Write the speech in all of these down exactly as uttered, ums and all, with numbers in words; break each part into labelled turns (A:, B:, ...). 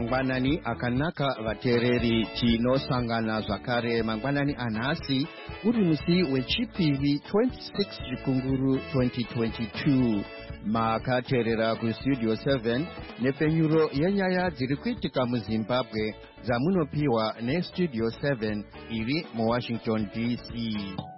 A: Mangwanani akanaka vateereri tinosangana zvakare mangwanani anhasi uri musi wechipiri twenty-six Chikunguru twenty twenty-two. Makateerera kustudio seven nepfenyuro yenyaya dziri kuitika muZimbabwe dzamunopiwa nestudio seven iri muWashington D C.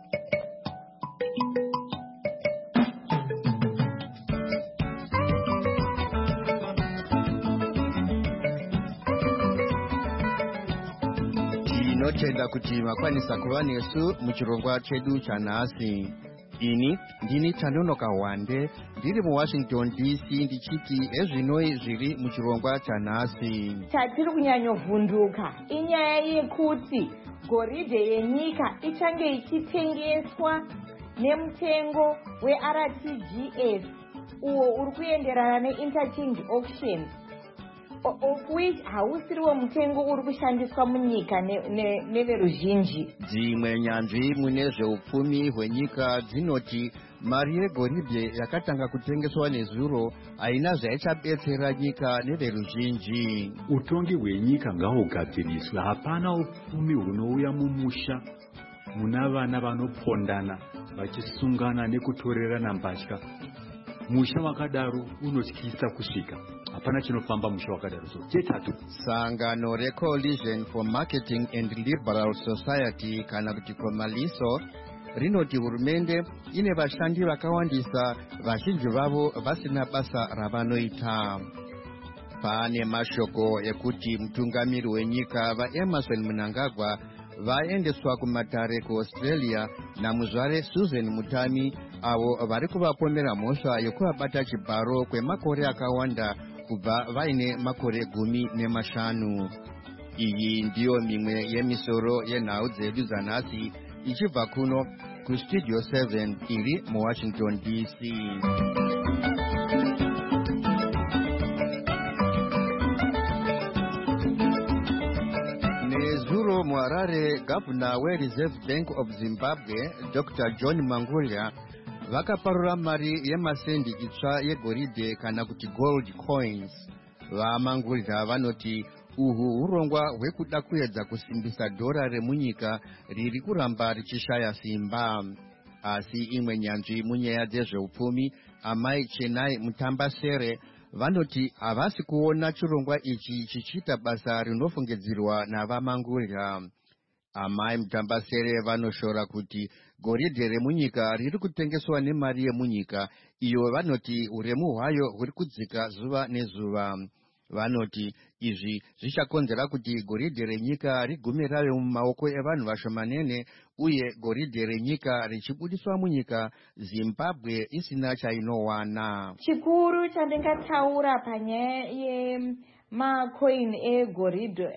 A: Tinotenda kuti makwanisa kuva nesu muchirongwa chedu chanhasi. Ini ndini Tanonoka Wande ndiri muWashington D C ndichiti ezvinoi zviri muchirongwa chanhasi.
B: Chatiri kunyanyovhunduka inyaya yekuti goridhe yenyika ichange ichitengeswa nemutengo weR T G S uwo uri kuenderana neinterchange auction, of which hausiriwo mutengo uri kushandiswa munyika neveruzhinji.
A: Dzimwe nyanzvi mune zveupfumi hwenyika dzinoti mari yegoridhe yakatanga kutengeswa nezuro haina zvaichabetsera nyika neveruzhinji.
C: Utongi hwenyika ngahugadziriswe. Hapana upfumi hunouya mumusha muna vana vanopondana vachisungana nekutorerana mbatya. Musha wakadaro unotyisa kusvika. Hapana chinofamba musha wakadaro. So chetatu,
A: sangano reCoalition for Marketing and Liberal Society kana kuti Komaliso rinoti hurumende ine vashandi vakawandisa, vazhinji vavo vasina basa ravanoita. Pane mashoko ekuti mutungamiri wenyika vaEmerson Mnangagwa vaendeswa kumatare kuAustralia namuzvare Susan Mutami, avo vari kuvapomera mhosva yekuvabata chibharo kwemakore akawanda kubva vaine makore gumi nemashanu. Iyi ndiyo mimwe yemisoro yenhau dzedu dzanhasi ichibva kuno kustudio seven iri muWashington D C. Nezuro muHarare, Governor weReserve Bank of Zimbabwe Doctor John Mangulya vakaparura mari yemasendi itsva yegoridhe kana kuti gold coins. VaMangulya vanoti uhu urongwa hwekuda kuedza kusimbisa dhora remunyika riri kuramba richishaya simba. Asi imwe nyanzvi munyaya dzezveupfumi, Amai Chenai Mutambasere, vanoti havasi kuona chirongwa ichi chichiita basa rinofungidzirwa navaMangulya. Amai Mutambasere vanoshora kuti goridhe remunyika riri kutengeswa nemari yemunyika, iyo vanoti uremu hwayo huri kudzika zuva nezuva. Vanoti izvi zvichakonzera kuti goridhe renyika rigume rave mumaoko evanhu vashomanene, uye goridhe renyika richibudiswa munyika, Zimbabwe isina chainowana.
B: Chikuru chandingataura panyaya yemacoin egoridhe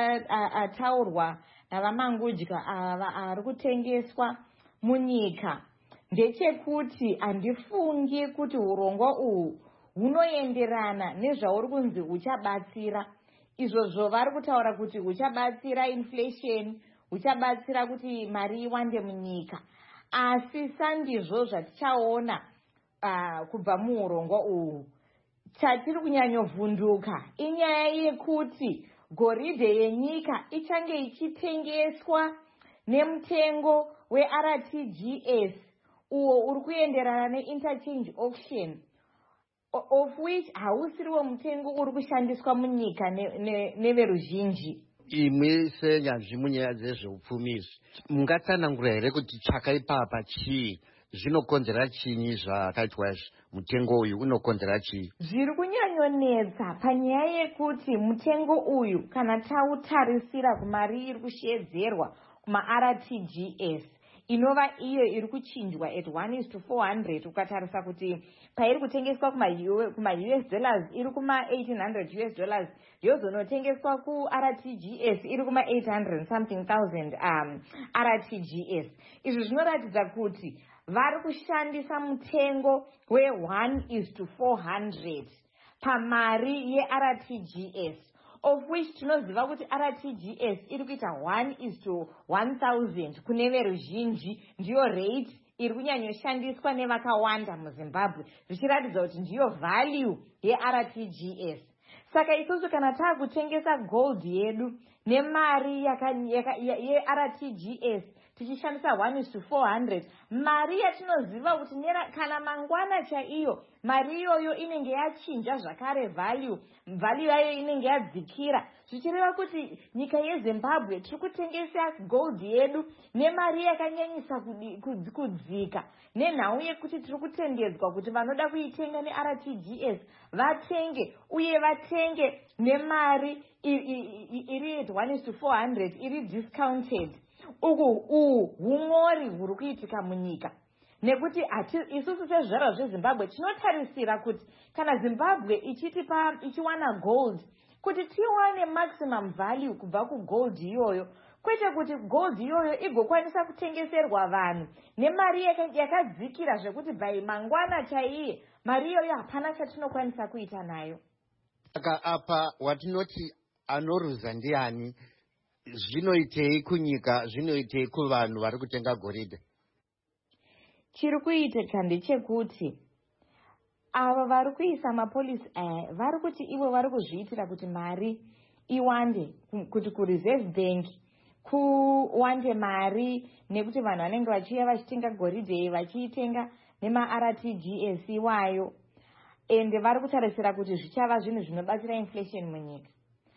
B: ataurwa navaMangudya ava ari kutengeswa munyika ndechekuti handifungi kuti urongwa uhu hunoenderana nezvauri kunzi huchabatsira. Izvozvo vari kutaura kuti huchabatsira inflation, huchabatsira kuti mari iwande munyika, asi sandizvo zvatichaona uh, kubva muurongwa uhu. Chatiri kunyanyovhunduka inyaya yekuti goridhe yenyika ichange ichitengeswa nemutengo weR T G S uwo uri kuenderana neinterchange auction, of which hausiriwo mutengo uri kushandiswa munyika neveruzhinji.
A: Imwe senyanzvi munyaya dzezveupfumi izvi mungatsanangura here kuti chakaipapa chii? Zvinokonzera chinyi zvakaitwa izvi? Mutengo uyu unokonzera chii?
B: Zviri kunyanyonetsa panyaya yekuti mutengo uyu kana tautarisira kumari iri kushedzerwa kumaR T G S inova iyo iri kuchinjwa at one is to four hundred, ukatarisa kuti pairi kutengeswa kuma-U S dollars iri kuma eighteen hundred U S dollars, yozonotengeswa kuR T G S iri kuma eight hundred something thousand um, R T G S. Izvi zvinoratidza kuti vari kushandisa mutengo we one is to four hundred pamari yeR T G S, of which tinoziva kuti R T G S iri kuita one is to one thousand kune veruzhinji, ndiyo rate iri kunyanyoshandiswa nevakawanda muZimbabwe, zvichiratidza kuti ndiyo value yeR T G S. Saka isusu kana taakutengesa gold yedu nemari ye-R T G S tichishandisa one is to four hundred, mari yatinoziva kuti kana mangwana chaiyo mari iyoyo inenge yachinja zvakare value value yayo inenge yadzikira, zvichireva kuti nyika yeZimbabwe tiri kutengesa gold yedu nemari yakanyanyisa kudzika, nenhau yekuti tiri kutendedzwa kuti vanoda kuitenga ne-R T G S vatenge, uye vatenge nemari iri at one is to four hundred, iri discounted. Uku uhu humori huri kuitika munyika, nekuti isusu sezvizvarwa zveZimbabwe tinotarisira kuti kana Zimbabwe ichitipa ichiwana gold kuti tiwane maximum value kubva kugold iyoyo, kwete kuti gold iyoyo igokwanisa kutengeserwa vanhu nemari yakadzikira zvekuti by mangwana chaiye mari iyoyo hapana chatinokwanisa kuita nayo.
A: Saka apa watinoti anoruza ndiani, zvinoitei kunyika, zvinoitei kuvanhu vari kutenga goridhe?
B: Chiri kuitika ndechekuti ava vari kuisa mapolisi aya vari kuti ivo vari kuzviitira kuti mari iwande, kuti kureserve bank kuwande mari, nekuti vanhu vanenge vachiuya vachitenga goridhe vachiitenga nema-R T G S iwayo, ende vari kutarisira kuti zvichava zvinhu zvinobatsira inflation munyika.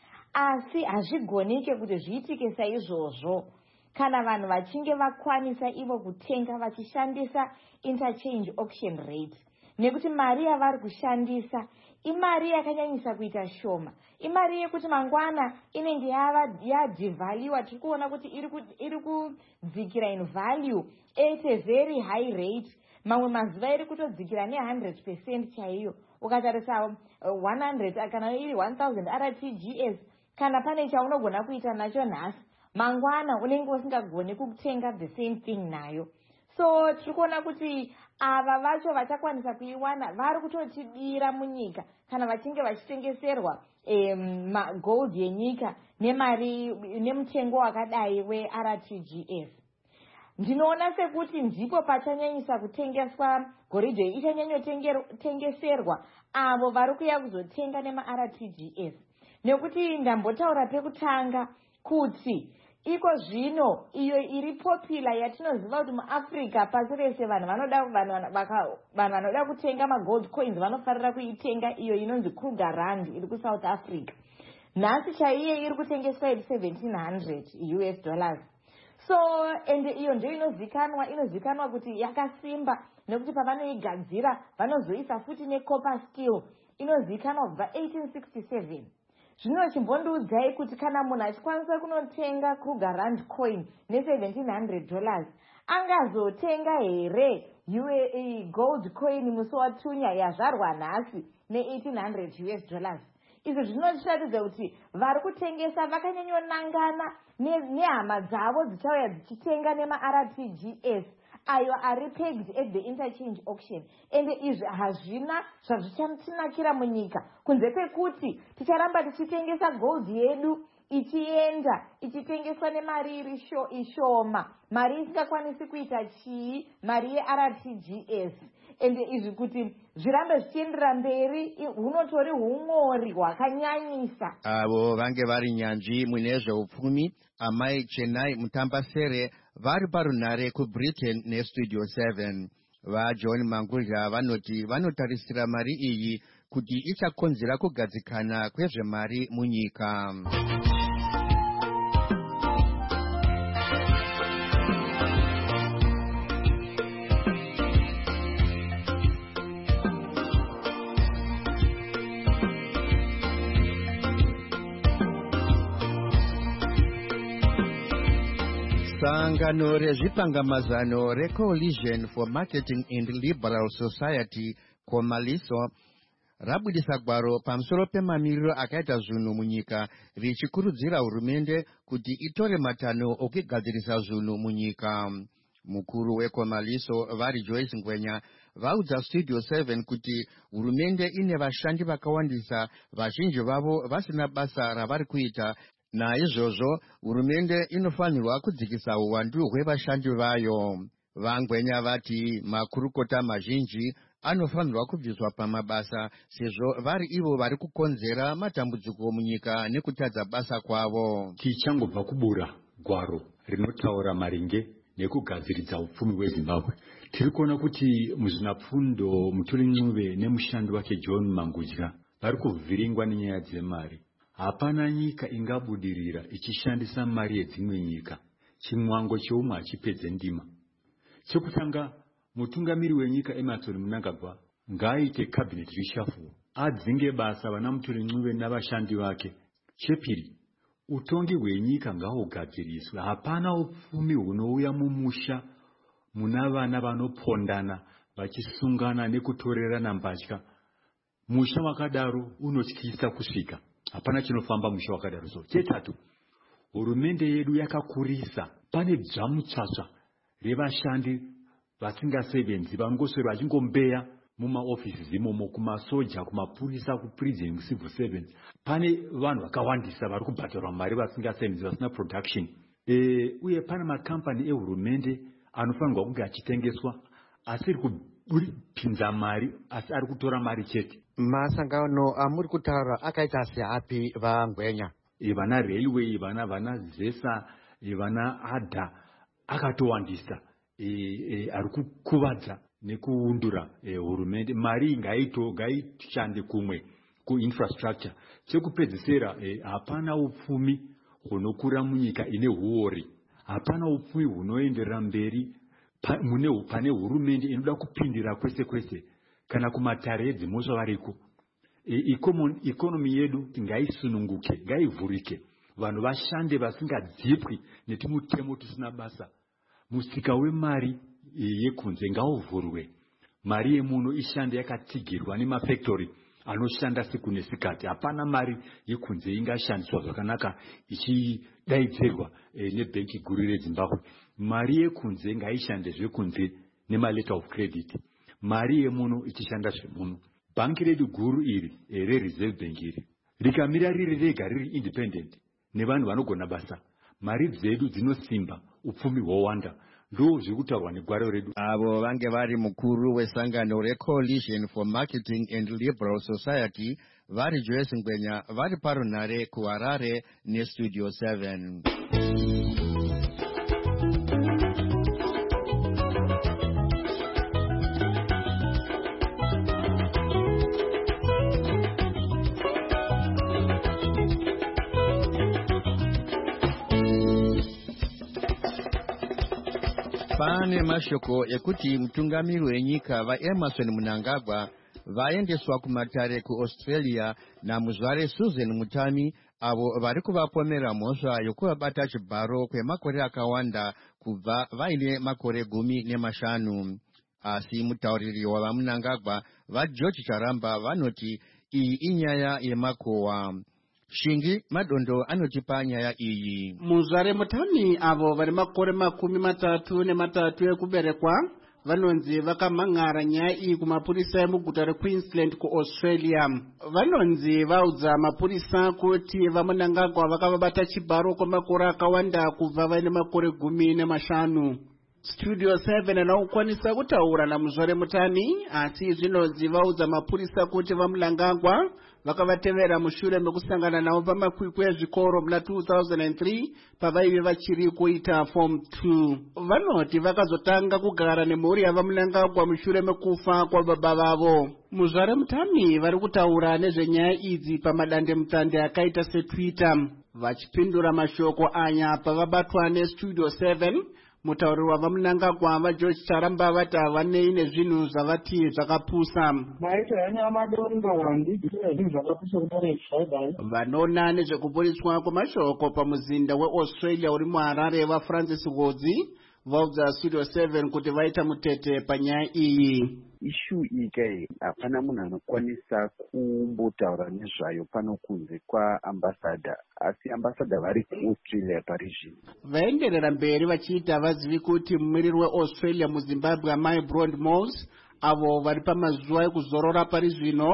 B: Asi hazvigonike kuti zviitike saizvozvo kana vanhu vachinge vakwanisa ivo kutenga vachishandisa interchange auction rate, nekuti mari yavari kushandisa imari yakanyanyisa kuita shoma, imari yekuti mangwana inenge yadevaluwa, tiri kuona kuti iri kudzikira in value at a very high rate, mamwe mazuva iri kutodzikira ne one hundred percent chaiyo. Ukatarisa one hundred kana iri one thousand R T G S, kana pane chaunogona kuita nacho nhasi mangwana unenge usingagoni kutenga the same thing nayo. So tiri kuona kuti ava vacho vachakwanisa kuiwana vari kutotibira munyika kana vachinge vachitengeserwa um, gold yenyika nemari nemutengo wakadai we-R T G S. Ndinoona sekuti ndipo pachanyanyisa kutengeswa goridhe ichanyanyotengeserwa avo vari kuya kuzotenga nema-R T G S, nekuti ndambotaura pekutanga kuti iko zvino iyo iri popular yatinoziva kuti muAfrica pasi rese vanhu vanoda vanhu vanoda kutenga magold coins vanofarira kuitenga iyo inonzi Kruger Rand iri kuSouth Africa. Nhasi chaiye iri kutengeswa at seventeen hundred U S dollars. So ende iyo ndio inozikanwa inozikanwa kuti yakasimba, nekuti pavanoigadzira vanozoisa futi necopper steel inozikanwa kubva eighteen sixty-seven. Zvino chimbondiudzai kuti kana munhu achikwanisa kunotenga Kruger Rand coin ne seventeen hundred dollars angazotenga here gold coin musi watunya yazvarwa nhasi ne eighteen hundred U S dollars? Izvi zvinotiratidza kuti vari kutengesa vakanyanyonangana nehama dzavo dzichauya dzichitenga nema-R T G S ayo ari pegged at the interchange auction, ende izvi hazvina zvazvichatinakira munyika kunze kwekuti ticharamba tichitengesa gold yedu ichienda ichitengeswa nemari iri ishoma, mari isingakwanisi kuita chii, mari ye-R T G S. Ende izvi kuti zvirambe zvichiendera mberi hunotori humori hwakanyanyisa.
A: Avo vange vari nyanzvi mune zveupfumi, amai Chenai Mutambasere vari parunhare kuBritain neStudio seven. VaJohn Mangudya vanoti vanotarisira mari iyi kuti ichakonzera kugadzikana kwezvemari munyika. Sangano rezvipangamazano reCoalition for Marketing and Liberal Society Komaliso rabudisa gwaro pamusoro pemamiriro akaita zvinhu munyika richikurudzira hurumende kuti itore matanho okugadzirisa zvinhu munyika. Mukuru weKomaliso vari Joyce Ngwenya vaudza Studio seven kuti hurumende ine vashandi vakawandisa, vazhinji vavo vasina basa ravari kuita. Naizvozvo hurumende inofanirwa kudzikisa uwandu hwevashandi vayo. Vangwenya vati makurukota mazhinji anofanirwa kubviswa pamabasa sezvo vari ivo vari kukonzera matambudziko munyika nekutadza basa kwavo.
C: Tichangobva kubura gwaro rinotaura maringe nekugadziridza upfumi hweZimbabwe. Tiri kuona kuti muzvinapfundo Mutore Ncube nemushandi wake John Mangudya vari kuvhiringwa nenyaya dzemari. Hapana nyika ingabudirira ichishandisa mari yedzimwe nyika. Chimwango cheumwe hachipedze ndima. Chekutanga, mutungamiri wenyika Emmerson Mnangagwa ngaaite cabinet reshuffle, adzinge basa vana Mutore Ncube navashandi vake. Chepiri, utongi hwenyika ngahugadziriswe. Hapana upfumi hunouya mumusha muna vana vanopondana vachisungana nekutorerana mbatya. Musha wakadaro unotyisa kusvika. Hapana chinofamba musha wakadaro. So chetatu, hurumende yedu yakakurisa. Pane dzvamutsvatsva revashandi vasingasevenzi vanongoswera vachingombeya mumaofisi imomo, kumasoja, kumapurisa, kuprison, civil servants. Pane vanhu vakawandisa vari kubhadharwa mari vasingasevenzi, vasina production. E, uye pane makampani ehurumende anofanirwa kunge achitengeswa asiri kupinza mari, asi ari kutora mari chete.
A: Masangano amuri kutaura akaita seapi vaNgwenya?
C: E, vana railway, vana vana zesa, e, vana adha akatowandisa. E, e, ari kukuvadza nekuundura e, hurumende. Mari ngaito ngaishande kumwe kuinfrastructure. Chekupedzisira, e, hapana upfumi hunokura munyika ine huori. Hapana upfumi hunoenderera mberi pa, mune pane hurumende inoda kupindira kwese kwese kana kumatare edzimhosva variko. E, ikonomi yedu ngaisununguke, ngaivhurike, vanhu vashande vasingadzipwi netimutemo tusina basa. Musika wemari e, yekunze ngauvhurwe. Mari yemuno ishande yakatsigirwa nemafactory anoshanda siku nesikati. Hapana mari yekunze ingashandiswa zvakanaka ichidaidzirwa e, nebhenki guru reZimbabwe. Mari yekunze ngaishande zvekunze nema letter of credit. Mari yemuno ichishanda zvemuno. Bhanki redu guru iri e, reReserve Bank iri rikamira riri rega riri independent nevanhu vanogona basa, mari dzedu dzinosimba, upfumi hwowanda. Ndo zvikutaurwa negwaro redu.
A: Avo vange vari mukuru wesangano reCoalition for Marketing and Liberal Society vari Joyce Ngwenya vari parunhare kuHarare neStudio seven. Pane mashoko ekuti mutungamiri wenyika vaEmmerson Mnangagwa vaendeswa kumatare kuAustralia namuzvare Susan Mutami, avo vari kuvapomera mhosva yokuvabata chibharo kwemakore akawanda kubva vaine makore gumi nemashanu. Asi mutauriri wavaMnangagwa vaGeorge Charamba vanoti iyi inyaya yemakowa. Shingi Madondo anotipa nyaya iyi.
D: Muzvare Mutami avo vari makore makumi matatu nematatu ekuberekwa vanonzi vakamhan'ara nyaya iyi kumapurisa emuguta reQueensland kuAustralia. Vanonzi vaudza mapurisa kuti vaMnangagwa vakavabata chibharo kwemakore akawanda kubva vaine makore gumi nemashanu. Studio seven anokwanisa kutaura namuzvare Mutami, asi zvinonzi vaudza mapurisa kuti vaMnangagwa vakavatevera mushure mekusangana navo pamakwikwi ezvikoro muna two thousand three pavaive vachiri kuita form two. Vanoti vakazotanga kugara nemhuri yavaMnangagwa mushure mekufa kwababa vavo. Muzvare Mutami vari kutaura nezvenyaya idzi pamadandemutande akaita seTwitter. Vachipindura mashoko aya pavabatwa neStudio seven, mutauri wavaMnangagwa vaGeorge Charamba vati havanei nezvinhu zvavati zvakapusa. Vanoona nezvekuburiswa kwemashoko pamuzinda weAustralia uri muHarare vaFrancis Godzi vaudza Studio seven kuti vaita mutete panyaya iyi.
E: Ishu ike hapana munhu anokwanisa kumbotaura nezvayo pano kunze kwaambassador, asi ambassador vari kuAustralia pari zvino.
D: Vaenderera mberi vachiita havazivi kuti mumiriri weAustralia muZimbabwe Amai Brond Mose avo vari pamazuva ekuzorora pari zvino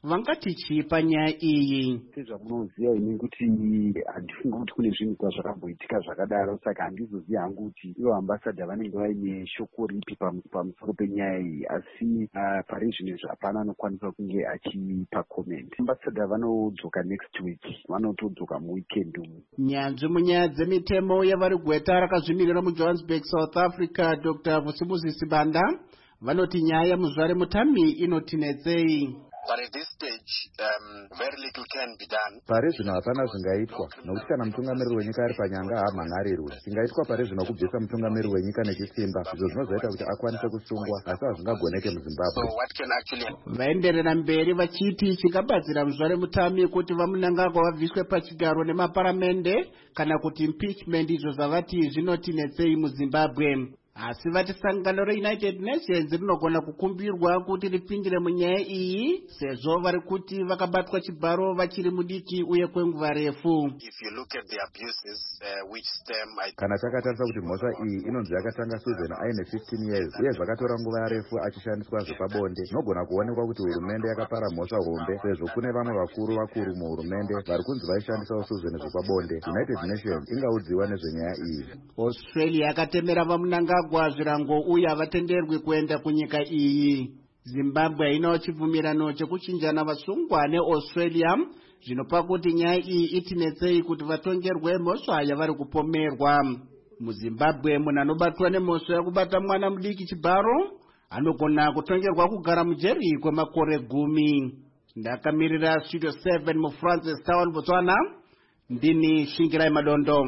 D: vangati chii panyaya iyi?
E: Sezvamunoziva ini kuti handifungi kuti kune zvinhu zvazvakamboitika zvakadaro, saka handizozivi hangu kuti ivo ambasadha vanenge vaine shoko ripi pamusoro penyaya iyi, asi uh, pari zvino hapana anokwanisa kunge achipa comment. Ambasadha vanodzoka next week, vanotodzoka muweekend umu.
D: Nyanzvi munyaya dzemitemo yavari gweta rakazvimirira muJohannesburg, South Africa, Doctor Vusimuzi Banda vanoti nyaya yamuzvare Mutami inotinetsei.
F: But at this stage, um, very little can be done.
G: Pari zvino hapana zvingaitwa, nokuti kana mutungamiriri wenyika ari panyanga haamhangarirwe. Chingaitwa pari zvino kubvisa mutungamiriri wenyika nechisimba, izvo zvinozoita kuti akwanise kusungwa, asi hazvingagoneke muZimbabwe.
F: So what can actually...
D: Vaenderera mberi vachiti chingabatsira muzvare Mutami kuti vamunangagwa vabviswe pachigaro nemaparamende kana kuti impeachment, izvo zvavati zvinotinetsei muZimbabwe. Asi vati sangano reUnited Nations rinogona kukumbirwa kuti ripindire munyaya iyi sezvo vari kuti vakabatwa chibharo vachiri mudiki uye kwenguva refu.
F: If you look at the abuses uh, which stem I...
G: Kana takatarisa kuti mhosva iyi inonzi yakatanga Susan aine fifteen years uye zvakatora nguva refu achishandiswa zvepabonde, nogona kuonekwa kuti hurumende yakapara mhosva hombe sezvo kune vamwe vakuru vakuru muhurumende vari kunzi vaishandisawo Susan zvepabonde. United Nations ingaudziwa nezvenyaya iyi.
D: Australia yakatemera vamunanga kwa zvirango uye havatenderwi kuenda kunyika iyi. Zimbabwe hainawo chibvumirano chekuchinjana vasungwa neAustralia, zvinopa kuti nyaya iyi itinetsei kuti vatongerwe mhosva yavari kupomerwa. MuZimbabwe munhu anobatwa nemhosva yekubata mwana mudiki chibharo anogona kutongerwa kugara mujeri kwemakore gumi. Ndakamirira Studio seven muFrancis Town, Botswana, ndini Shingirai Madondo.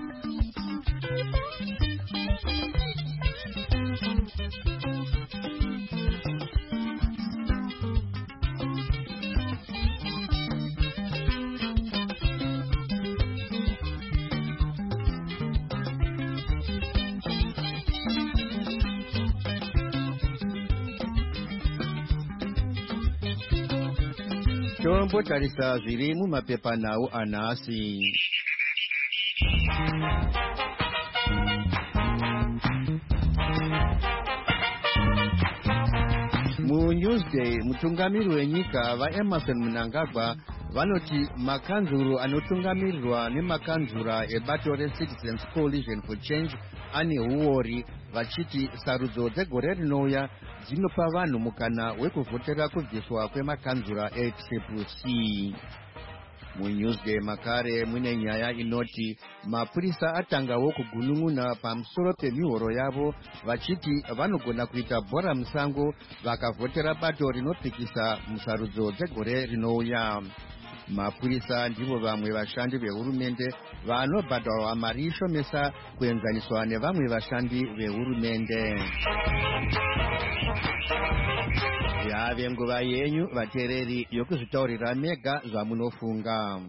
A: Tombotarisa zviri mumapepa nawo anhasi. MuNewsday mutungamiri wenyika vaEmerson Mnangagwa vanoti makanzuro anotungamirirwa nemakanzura ebato reCitizens Coalition for Change ane huori, vachiti sarudzo dzegore rinouya dzinopa vanhu mukana wekuvhotera kubviswa kwemakanzura etriple C. MuNewsday makare mune nyaya inoti mapurisa atangawo kugunun'una pamusoro pemihoro yavo, vachiti vanogona kuita bhora musango vakavhotera bato rinopikisa musarudzo dzegore rinouya. Mapurisa ndivo vamwe vashandi vehurumende vanobhadharwa mari ishomesa kuenzaniswa nevamwe vashandi vehurumende. Yave nguva yenyu vateereri yokuzvitaurira mega zvamunofunga.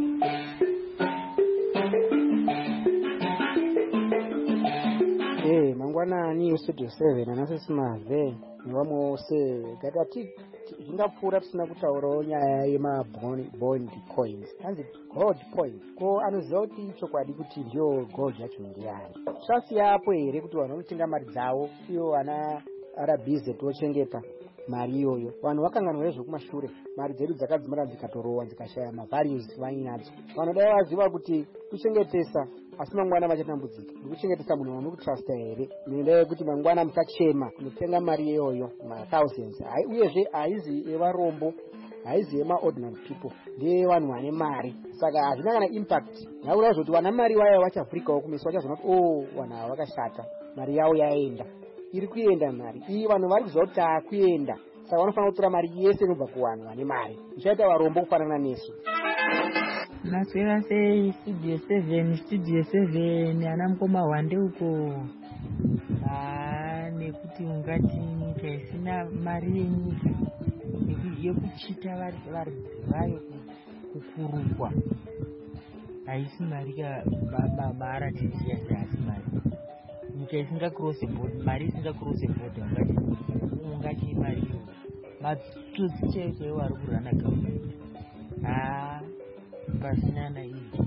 H: Eh, mangwanani Studio seven anasesimaze nevamwe vose gatati zvingapfuura tisina kutaurawo nyaya yemabond coins, hanzi gold coins. Ko anoziva kuti chokwadi kuti ndiyo gold yacho ndiyani? Zvasiyapo here kuti vanhu vanotenga mari dzavo iyo vana arabhize tochengeta mari iyoyo? Vanhu vakanganwa nezvekumashure, mari dzedu dzakadzimara dzikatorowa dzikashaya mavalues vainadzo. Vanhu dai vaziva kuti kuchengetesa asi mangwana vachatambudzika nekuchengetesa munhu vanokutrusta here, ngendaa yekuti mangwana musachema kunotenga mari iyoyo mathousands. Uyezve haizi yevarombo, haizi yemaordinary people, ndeyevanhu vane mari. Saka hazvina kana impact. Naura zvoti vana mari vaya vachavhurikawo kumeso, vachazona kuti oh vanhu ava vakashata, mari yavo yaenda. Iri kuenda mari iyi, vanhu vari kuziva kuti taakuenda, saka vanofanira kutora mari yese inobva kuvanhu vane mari. Ichaita varombo kufanana nesu.
I: Maswera sei Studio seven, Studio seven ana mukoma wande uko. Ah, nekuti ungati nyika isina mari yenyika yekuchita vari vari vayo kufurukwa. Haisi mari ka mara tisiya asi mari. Nyika isinga cross board, mari isinga cross board ungati ungati mari yo. Matsotsi chaiwo vari kurana government. Ah, pasina na izvi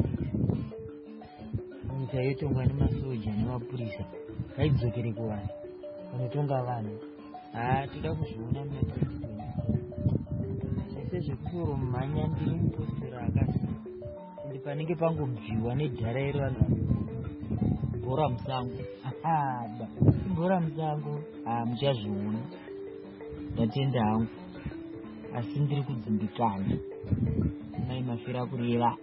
I: nyika yotongwa nemasoja nemapurisa, ngaidzokere kuvanhu vanotonga vanhu. Haa, toda kuzviona muna zvese zvekutoro mumhanya ndiri muposera akazi kuti panenge pangobviwa nedhara iro bhora musango ada bhora musango ah muchazviona ndatenda hangu asi ndiri kudzimbikana mai mafira kureva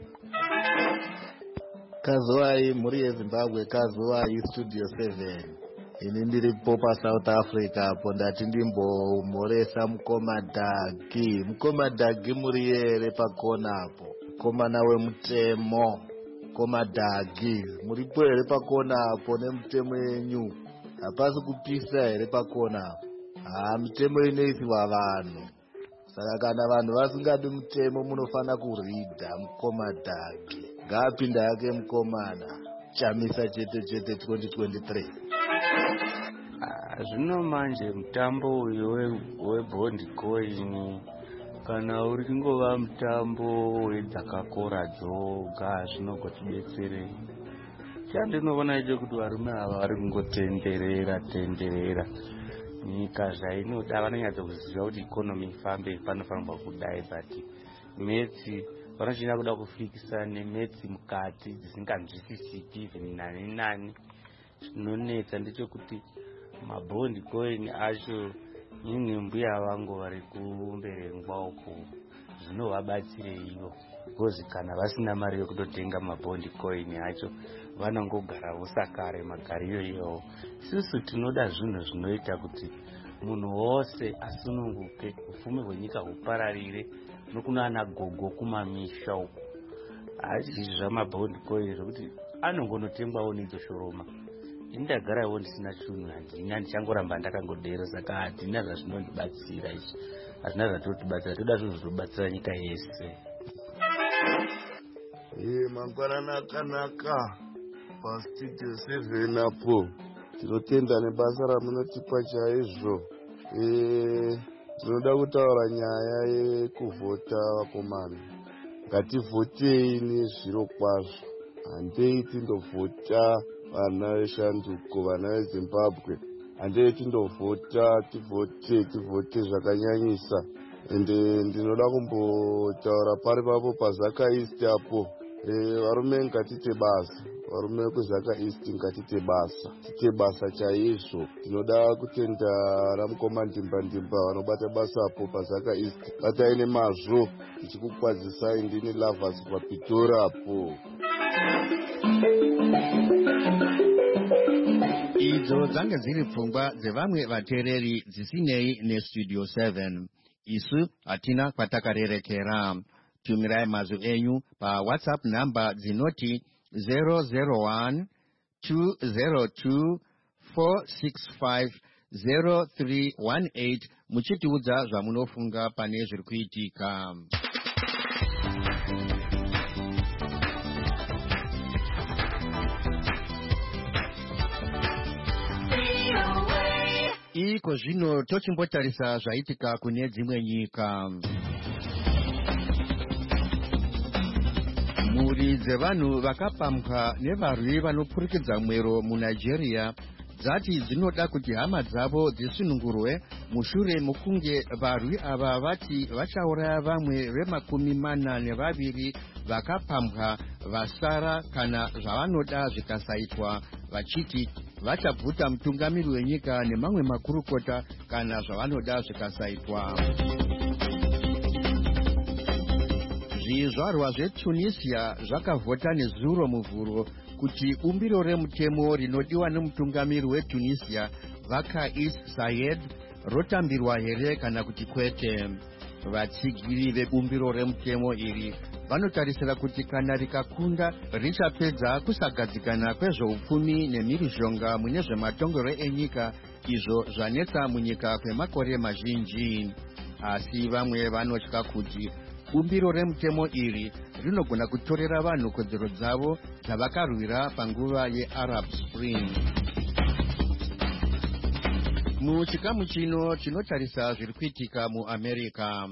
J: Kazowai muri yeZimbabwe Kazowai Studio seven ini ndiripo paSouth Africa apo ndati ndimbomhoresa mukomadhagi mukomadhagi muri here pakona apo komana wemutemo komadhagi muripo here pakona apo nemutemo yenyu hapasi kupisa here pakona apo haa mitemo inoisiwa vanhu saka kana vanhu vasingadi mutemo munofana kuridha mukomadhagi ngapinda yake mukomana chamisa chete chete twenty twenty-three.
K: Zvino manje mutambo uyo webhondi coin kana uri kungova mutambo wedzakakora dzoga zvinogotidetserei chandinoona icho kuti varume ava vari kungotenderera tenderera nyika zvainoda vanonyatsokuziva kuti ikonomi ifambe panofanirwa kudai but metsi vanochina kuda kufikisa nemetsi mukati dzisinganzwisisiki even nani nani zvinonetsa ndechekuti mabhondi coin acho nyinyi mbuya vangu vari kumberengwa uko zvinovabatsireiwo because kana vasina mari yekutotenga mabhondi coin acho vanongogarawo sakare magariro iyowo isusu tinoda zvinhu zvinoita kuti munhu wose asununguke upfumi hwenyika hupararire nokunana gogo kumamisha uko hazvizvi zvamabhondi coin zvokuti anongonotengwawo neitoshoroma indagarawo ndisina chinhu handina ndichangoramba ndakangodero saka hadina zvazvinondibatsira izvi hazvina zvatotibatsira toda zvinhu zvinobatsira nyika yese
J: Ye mangwanana akanaka pastudio seven apo tinotenda nebasa ramunotipa chaizvo tinoda kutaura nyaya yekuvhota vakomana ngativhotei nezviro kwazvo handei tindovhota vana veshanduko vana veZimbabwe handei tindovhota tivhote tivhote zvakanyanyisa ende ndinoda kumbotaura pari papo paZaka East apo varume ngatite basa varume kuzaka East ngatite basa tite basa chaizvo tinoda kutenda ramukoma ndimba ndimba vanobata basa apo paZaka East batai nemazvo tichikukwadzisai ndini Lovers paPitora apo.
A: Idzo dzange dziri pfungwa dzevamwe vateereri dzisinei nestudio seven. Isu hatina kwatakarerekera. Tumirai mazwi enyu paWhatsApp namba dzinoti zero zero one two zero two four six five zero three one eight muchitiudza zvamunofunga pane zviri kuitika. Iko zvino tochimbotarisa zvaitika kune dzimwe nyika. Mhuri dzevanhu vakapambwa nevarwi vanopurikidza mwero muNigeria dzati dzinoda kuti hama dzavo dzisunungurwe mushure mokunge varwi ava vati vachauraya vamwe vemakumi mana nevaviri vakapambwa vasara kana zvavanoda zvikasaitwa vachiti vachabvuta mutungamiri wenyika nemamwe makurukota kana zvavanoda zvikasaitwa. Zvizvarwa zveTunisia zvakavhota nezuro muvhuro kuti bumbiro remutemo rinodiwa nemutungamiri weTunisia Kais Saied rotambirwa here kana kuti kwete. Vatsigiri vebumbiro remutemo iri vanotarisira kuti kana rikakunda richapedza kusagadzikana kwezveupfumi nemhirizhonga mune zvematongero enyika izvo zvanetsa munyika kwemakore mazhinji. Asi vamwe vanotya kuti bumbiro remutemo iri rinogona kutorera vanhu kodzero dzavo dzavakarwira panguva yeArab Spring. Muchikamu chino tinotarisa zviri kuitika muAmerica.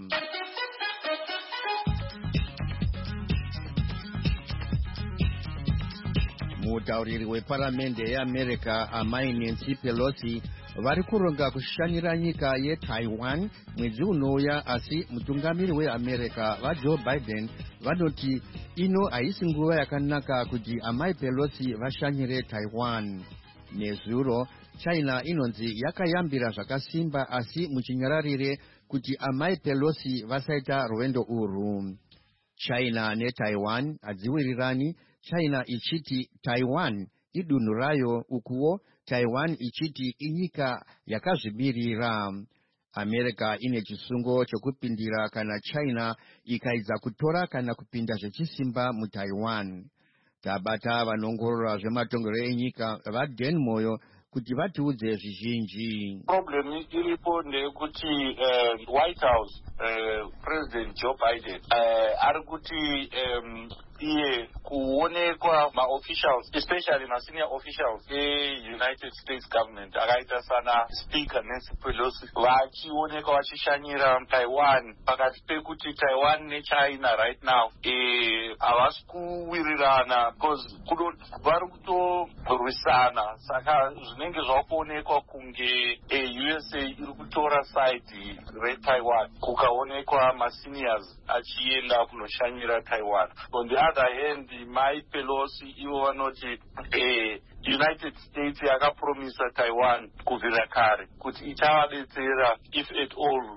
A: Mutauriri weparamende yeAmerica amai Nancy Pelosi vari kuronga kushanyira nyika yeTaiwan mwedzi unouya, asi mutungamiri weAmerica vaJoe Biden vanoti ino haisi nguva yakanaka kuti amai Pelosi vashanyire Taiwan. Nezuro China inonzi yakayambira zvakasimba, asi muchinyararire kuti amai Pelosi vasaita rwendo urwu. China neTaiwan hadziwirirani, China ichiti Taiwan idunhu rayo, ukuwo Taiwan ichiti inyika yakazvimirira. America ine chisungo chokupindira kana China ikaidza kutora kana kupinda zvechisimba muTaiwan. Tabata vanongorora zvematongero enyika vaDan Moyo kuti vatiudze zvizhinji.
L: Problem iripo ndeyekuti uh, White House uh, President Joe Biden uh, ari kuti um, iye kuonekwa ma-officials, especially ma-senior officials e-United States government akaita sana Speaker Nancy Pelosi vachionekwa vachishanyira Taiwan, pakati pekuti Taiwan neChina right now havasi kuwirirana because vari kutorwisana. Saka zvinenge zvakuonekwa kunge U S A iri kutora side reTaiwan, kukaonekwa ma-seniors achienda kunoshanyira Taiwan. On the other hand, Mai Pelosi ivo vanoti eh, United States yakapromisa Taiwan kubvira kare kuti ichavadetsera if at all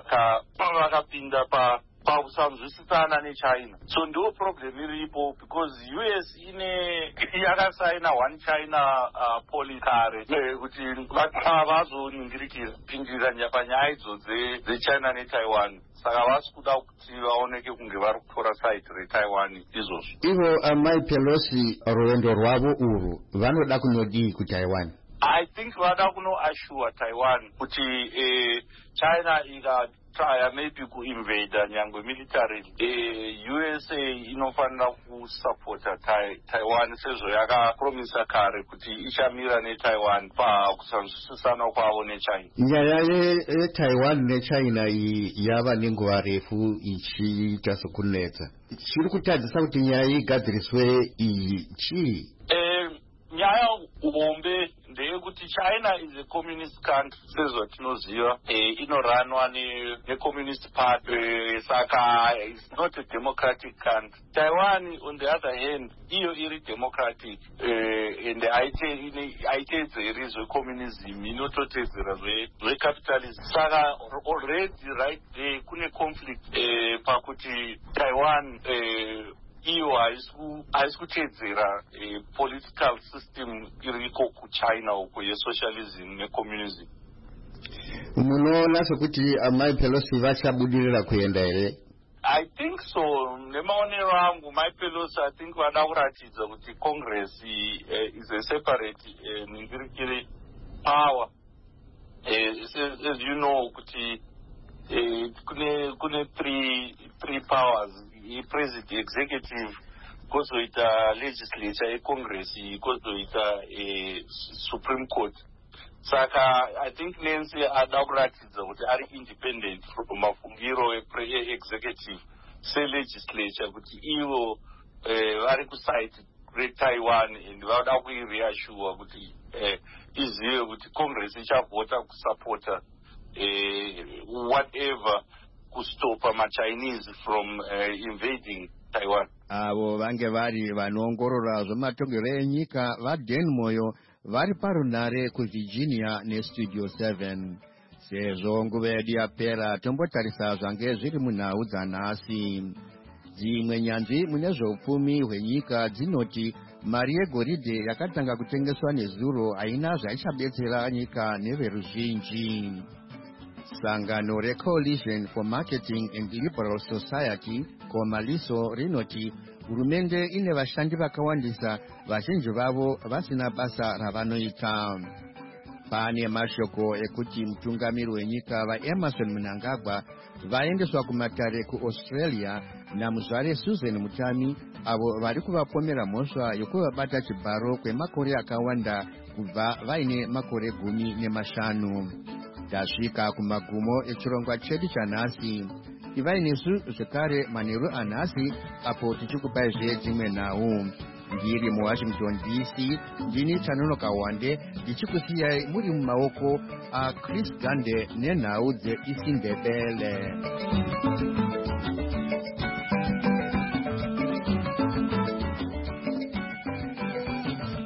L: vakapinda pa pakusanzwisisana neChina. So ndo problem iripo because U S ine yakasaina one China uh, policy kare kuti vazoningirikira pindiranya panyaya idzodzi dzeChina neTaiwan. Saka vasi kuda kuti vaoneke kunge vari kutora side reTaiwan izvozvo.
A: Ivo amai Pelosi rwendo rwavo urwu vanoda kunodii kuTaiwan?
L: I think vada kunoassure Taiwan kuti eh, China ika try maybe kuinvade nyangwe militarily, eh, U S A inofanira kusupporta tai, Taiwan sezvo yakapromisa kare kuti ichamira neTaiwan pakusanzwisisana kwavo neChina.
A: Nyaya yeTaiwan neChina iyi yava nenguva refu ichiita sokunetsa. Chiri kutadzisa kuti nyaya igadziriswe iyi chii?
L: Eh, nyaya hombe ndeyekuti China is a communist country sezvo tinoziva, eh, inoranwa necommunist party, eh, saka it's not a democratic country. Taiwan on the other hand iyo iri democratic, eh, and haitedzeri zvecommunism, inototedzera zvecapitalism. Saka already right there kune conflict eh, pakuti Taiwan eh, iyo haisi kutedzera eh, political system iriko kuChina uko yesocialism necommunism.
A: Munoona sokuti amai Pelosi vachabudirira kuenda here?
L: I think so. Nemaonero angu Mai Pelosi I think vada kuratidza kuti Congress uh, is a separate uh, ningirikiri power. Uh, as, as you know kuti uh, kune kune three three powers. President, executive, kozoita legislature, Congress, kozoita Supreme Court. Saka I think Nancy adakuratidza kuti ari independent from mafungiro executive se-legislature kuti ivo vari kuside reTaiwan and vada kuireassure kuti izive kuti Congress ichavhota kusupporta whatever kustopa ma-Chinese from uh, invading Taiwan.
A: Avo vange vari vanongorora zvematongero enyika vaDan Moyo vari parunare kuVirginia neStudio seven. Sezvo nguva yedu yapera tombotarisa zvange zviri munhau dzanhasi. Dzimwe nyanzvi mune zveupfumi hwenyika dzinoti mari yegoridhe yakatanga kutengeswa nezuro haina zvaichabetsera nyika neveruzhinji. Sangano reCoalition for Marketing and Liberal Society Komaliso rinoti hurumende ine vashandi vakawandisa, vazhinji vavo vasina basa ravanoita. Pane mashoko ekuti mutungamiri wenyika vaEmerson Mnangagwa vaendeswa kumatare kuAustralia namuzvare Susan Mutami, avo vari kuvapomera mhosva yokuvabata chibharo kwemakore akawanda kubva vaine makore gumi nemashanu. Tasvika kumagumo echirongwa chedu chanhasi. Ivai nesu zvekare manheru anhasi apo tichikupai dzimwe nhau. ndiri mu Washington D C ndini Chanono Kawande ndichikusiya muri mu maoko a Chris Gande nenaudze isindebele.